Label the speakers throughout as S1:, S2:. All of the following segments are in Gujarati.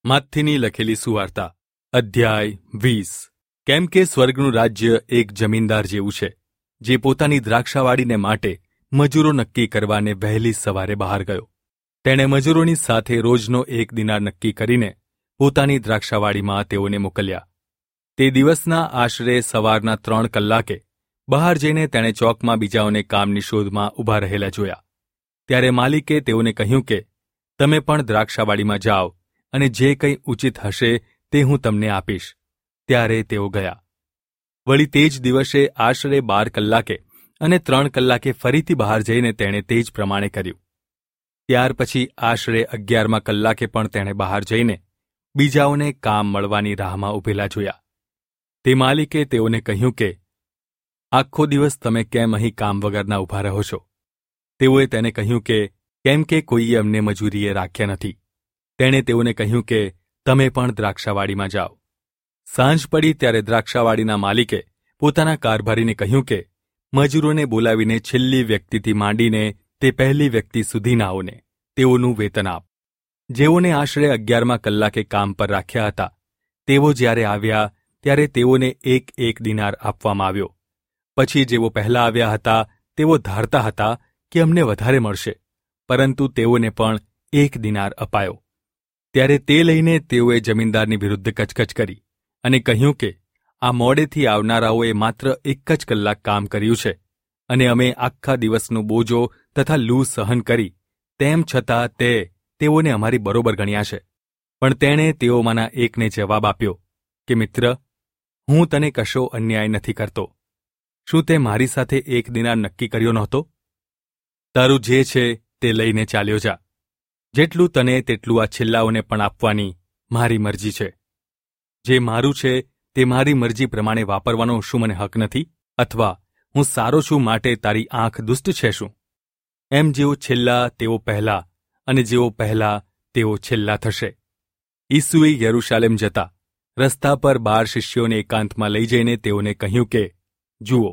S1: માથીની લખેલી સુવાર્તા અધ્યાય 20। કેમ કે સ્વર્ગનું રાજ્ય એક જમીનદાર જેવું છે, જે પોતાની દ્રાક્ષાવાડીને માટે મજૂરો નક્કી કરવાને વહેલી સવારે બહાર ગયો। તેણે મજૂરોની સાથે રોજનો 1 દિનાર નક્કી કરીને પોતાની દ્રાક્ષાવાડીમાં તેઓને મોકલ્યા। તે દિવસના આશરે સવારના 3 કલાકે બહાર જઈને તેણે ચોકમાં બીજાઓને કામની શોધમાં ઊભા રહેલા જોયા। ત્યારે માલિકે તેઓને કહ્યું કે તમે પણ દ્રાક્ષાવાડીમાં જાઓ અને જે કંઈ ઉચિત હશે તે હું તમને આપીશ। ત્યારે તેઓ ગયા। વળી તે જ દિવસે આશરે 12 કલાકે અને 3 કલાકે ફરીથી બહાર જઈને તેણે તે જ પ્રમાણે કર્યું। ત્યાર પછી આશરે 11મા કલાકે પણ તેણે બહાર જઈને બીજાઓને કામ મળવાની રાહમાં ઊભેલા જોયા। તે માલિકે તેઓને કહ્યું કે આખો દિવસ તમે કેમ અહીં કામ વગરના ઊભા રહો છો? તેઓએ તેને કહ્યું કે કેમ કે કોઈએ અમને મજૂરીએ રાખ્યા નથી। તેણે તેઓને કહ્યું કે તમે પણ દ્રાક્ષાવાડીમાં જાઓ। સાંજ પડી ત્યારે દ્રાક્ષાવાડીના માલિકે પોતાના કારભારીને કહ્યું કે મજૂરોને બોલાવીને છેલ્લી વ્યક્તિથી માંડીને તે પહેલી વ્યક્તિ સુધીનાઓને તેઓનું વેતન આપ। જેઓને આશરે 11મા કલાકે કામ પર રાખ્યા હતા તેઓ જ્યારે આવ્યા ત્યારે તેઓને 1 દિનાર આપવામાં આવ્યો। પછી જેઓ પહેલા આવ્યા હતા તેઓ ધારતા હતા કે અમને વધારે મળશે, પરંતુ તેઓને પણ 1 દિનાર અપાયો। ત્યારે તે લઈને તેઓએ જમીનદારની વિરુદ્ધ કચકચ કરી અને કહ્યું કે આ મોડેથી આવનારાઓએ માત્ર 1 જ કલાક કામ કર્યું છે અને અમે આખા દિવસનો બોજો તથા લૂ સહન કરી, તેમ છતાં તેઓને અમારી બરોબર ગણ્યા છે। પણ તેણે તેઓમાંના એકને જવાબ આપ્યો કે મિત્ર, હું તને કશો અન્યાય નથી કરતો। શું તે મારી સાથે 1 દિનાર નક્કી કર્યો નહોતો? તારું જે છે તે લઈને ચાલ્યો જા। જેટલું તને તેટલું આ છેલ્લાઓને પણ આપવાની મારી મરજી છે। જે મારું છે તે મારી મરજી પ્રમાણે વાપરવાનો શું મને હક નથી? અથવા હું સારો છું માટે તારી આંખ દુષ્ટ છે શું? એમ જેઓ છેલ્લા તેઓ પહેલા અને જેઓ પહેલા તેઓ છેલ્લા થશે। ઈસુએ યરૂશાલેમ જતા રસ્તા પર 12 શિષ્યોને એકાંતમાં લઈ જઈને તેઓને કહ્યું કે જુઓ,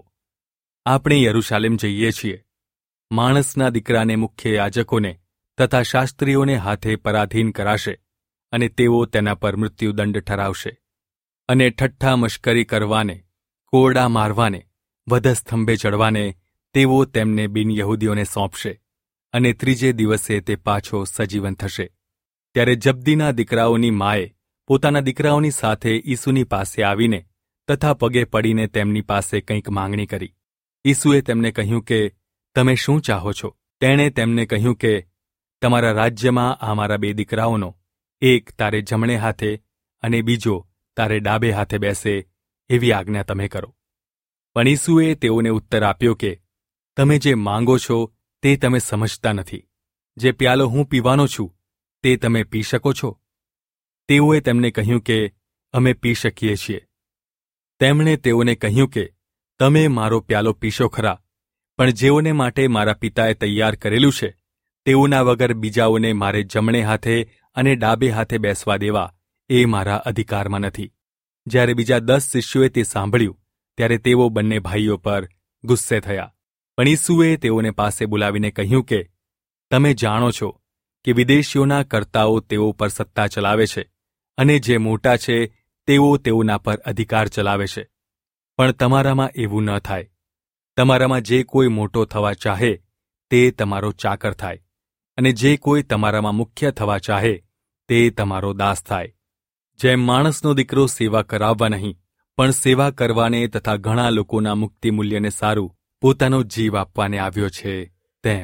S1: આપણે યરૂશાલેમ જઈએ છીએ। માણસના દીકરાને મુખ્ય યાજકોને તથા શાસ્ત્રીઓને હાથે પરાધીન કરાશે અને તેઓ તેના પર મૃત્યુદંડ ઠરાવશે અને ઠઠ્ઠા મશ્કરી કરવાને, કોરડા મારવાને, વધસ્તંભે ચડવાને તેઓ તેમને બિનયહૂદીઓને સોંપશે અને 3જે દિવસે તે પાછો સજીવન થશે। ત્યારે જબ્દીના દીકરાઓની માએ પોતાના દીકરાઓની સાથે ઈસુની પાસે આવીને તથા પગે પડીને તેમની પાસે કંઈક માંગણી કરી। ઈસુએ તેમને કહ્યું કે તમે શું ચાહો છો? તેણે તેમને કહ્યું કે તમારા રાજ્યમાં આ મારા 2 દીકરાઓનો એક તારે જમણે હાથે અને બીજો તારે ડાબે હાથે બેસે, એવી આજ્ઞા તમે કરો। પણ ઈસુએ તેઓને ઉત્તર આપ્યો કે તમે જે માંગો છો તે તમે સમજતા નથી। જે પ્યાલો હું પીવાનો છું તે તમે પી શકો છો? તેઓએ તેમને કહ્યું કે અમે પી શકીએ છીએ। તેમણે તેઓને કહ્યું કે તમે મારો પ્યાલો પીશો ખરા, પણ જેઓને માટે મારા પિતાએ તૈયાર કરેલું છે તેઓના વગર બીજાઓને મારે જમણે હાથે અને ડાબે હાથે બેસવા દેવા એ મારા અધિકારમાં નથી। જ્યારે બીજા 10 શિષ્યોએ તે સાંભળ્યું ત્યારે તેઓ બંને ભાઈઓ પર ગુસ્સે થયા। પણ ઈસુએ તેઓને પાસે બોલાવીને કહ્યું કે તમે જાણો છો કે વિદેશીઓના કર્તાઓ તેઓ પર સત્તા ચલાવે છે અને જે મોટા છે તેઓ તેઓના પર અધિકાર ચલાવે છે, પણ તમારામાં એવું ન થાય। તમારામાં જે કોઈ મોટો થવા ચાહે તે તમારો ચાકર થાય અને જે કોઈ તમારામાં મુખ્ય થવા ચાહે તે તમારો દાસ થાય। જેમ માણસનો દીકરો સેવા કરાવવા નહીં પણ સેવા કરવાને તથા ઘણા લોકોના મુક્તિ મૂલ્યને સારું પોતાનો જીવ આપવાને આવ્યો છે તેમ।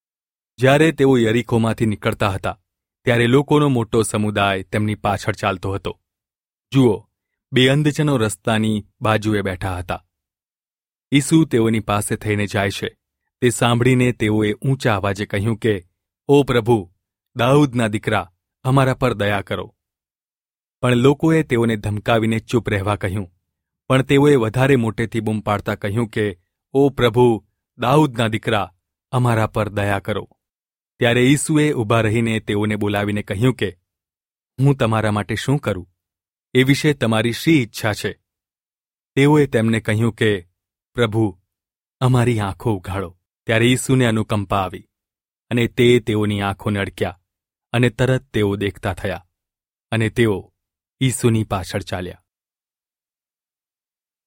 S1: જ્યારે તેઓ યરીખોમાંથી નીકળતા હતા ત્યારે લોકોનો મોટો સમુદાય તેમની પાછળ ચાલતો હતો। જુઓ, 2 અંધજનો રસ્તાની બાજુએ બેઠા હતા। ઈસુ તેઓની પાસે થઈને જાય છે તે સાંભળીને તેઓએ ઊંચા અવાજે કહ્યું કે ઓ પ્રભુ, દાઉદના દીકરા, અમારા પર દયા કરો। પણ લોકોએ તેઓને ધમકાવીને ચૂપ રહેવા કહ્યું, પણ તેઓએ વધારે મોટેથી બૂમ પાડતા કહ્યું કે ઓ પ્રભુ, દાઉદના દીકરા, અમારા પર દયા કરો। ત્યારે ઈસુએ ઊભા રહીને તેઓને બોલાવીને કહ્યું કે હું તમારા માટે શું કરું? એ વિશે તમારી શી ઈચ્છા છે? તેઓએ તેમને કહ્યું કે પ્રભુ, અમારી આંખો ઉઘાડો। ત્યારે ઈસુને અનુકંપા આવી અને તે તેઓની આંખોને અડક્યા અને તરત તેઓ દેખતા થયા અને તેઓ ઈસુની પાછળ ચાલ્યા.